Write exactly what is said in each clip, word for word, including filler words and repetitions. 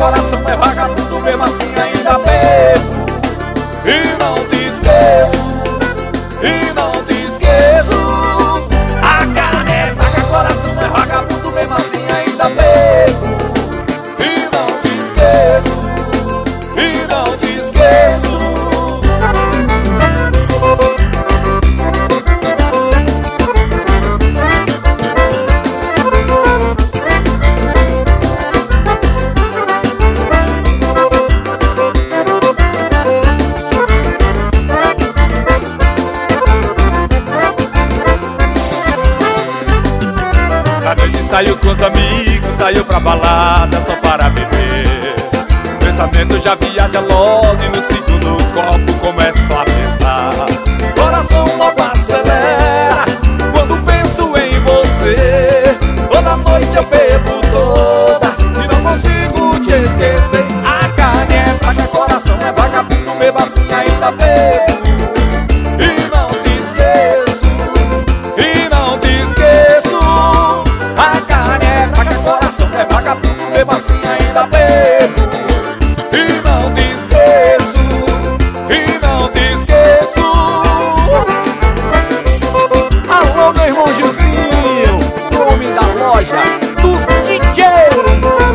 coração é vagabundo, mesmo assim ainda bebo. E não te esqueço, e não te esqueço. A carne é fraca, coração é vagabundo, mesmo assim ainda bebo. E não te esqueço, e não te esqueço. À noite saiu com os amigos, saiu pra balada só para beber. O pensamento já viaja logo e no segundo copo começo a pensar. Coração logo acelera quando penso em você. Toda noite eu bebo todas e não consigo te esquecer. A carne é fraca, coração é vagabundo, mesmo assim ainda bebo. E não te esqueço, e não te esqueço. A carne é fraca, coração é vagabundo, mesmo assim ainda bebo. E não te esqueço, e não te esqueço. Alô, meu irmão Gilzinho, o homem da loja dos D Js.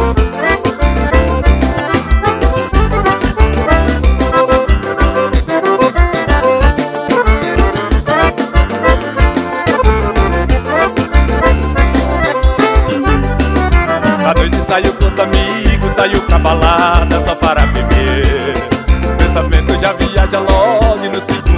À noite saiu com os amigos, saiu pra balada só para beber. O pensamento já viaja logo e no segundo